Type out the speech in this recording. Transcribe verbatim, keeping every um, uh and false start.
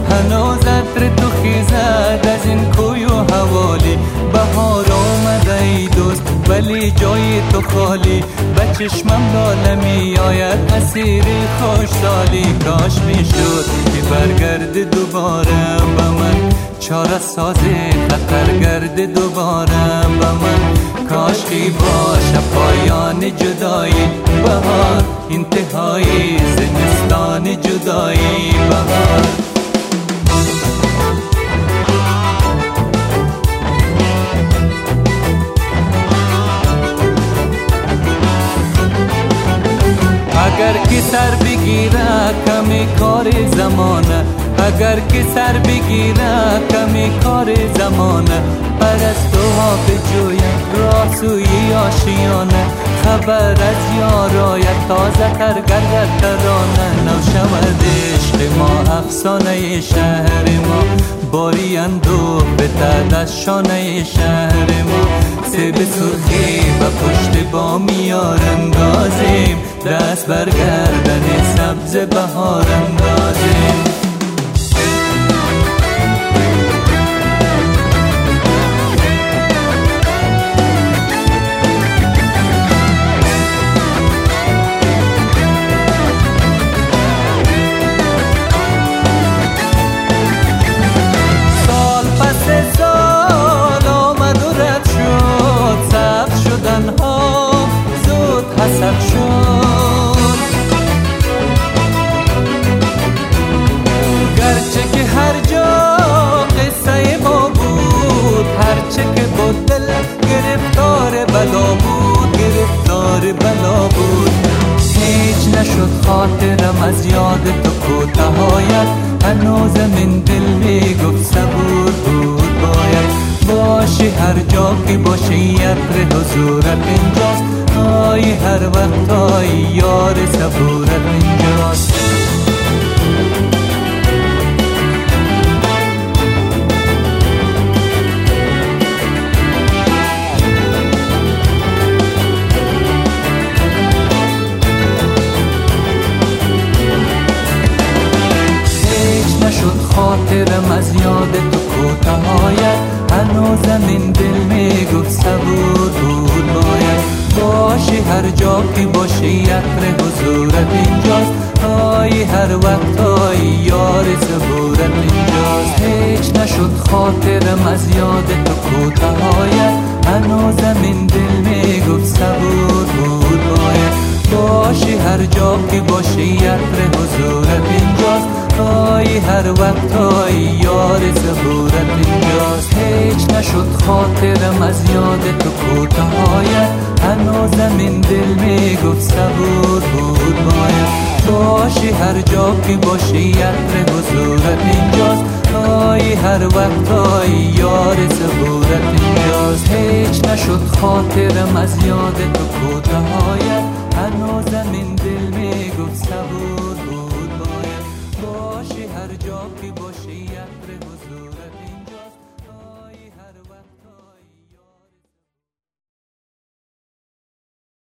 هنوز عطر تو خیزد از این کوی و حوالی. بهار آمده ای دوست ولی جای تو خالی، به چشمم لاله می آید اسیر خوشحالی. کاش می شد که برگرد دوباره به من، چاره ساز خطر گرد دوباره به من. کاش که باشه پایان جدایی بهار، انتهای زمستان جدایی بهار. اگر که سر بگیره کمی کار زمانه، اگر که سر بگیره کمی کار زمانه. پرستوها بجوین راه سوی آشیانه، خبر از یارایت تازه تر گردد ترانه. نو شود عشق ما افسانه شهر ما، باری اندوه بتد از شانه شهر ما. سیب سرخی و پشت بامیار اندازیم، دست برگردن سبز بهار اندازیم. گرچه که هر جا قصه ما بود، هرچه که بود دل گرفتار بلا بود، گرفتار بلا بود. هیچ نشد خاطرم از یاد تو کوتاهایت، هنوز من دل می گفت صبور بود باید. باشی هر جا که باشی عطر حضورت اینجاست، آی هر وقت آی یار صبورت اینجاست. هیچ نشد خاطرم از یاد تو کوتاهایت، هنوز من دل می گفت صبور بود باید. باشی هر جا که باشی عطر حضورت اینجاست، آی هر وقت آی یار صبورت اینجاست. هیچ نشد خاطرم از یاد تو کوتاهایت، هنوز من دل می گفت صبور بود باید. باشی هر جا که باشی عطر حضورت اینجاست، آی هر وقت آی یار صبورت اینجاست. هیچ نشد خاطرم از یاد تو کوتاهایت، هنوز من دل می گفت صبور بود باید. باشی هر جا که باشی عطر حضورت اینجاست، آی هر وقت آی یار صبورت اینجاست. هیچ نشد خاطرم از یاد تو کوتاهایت، هنوز من دل می گفت صبور بود باید. باشی هر جا که باشی عطر حضورت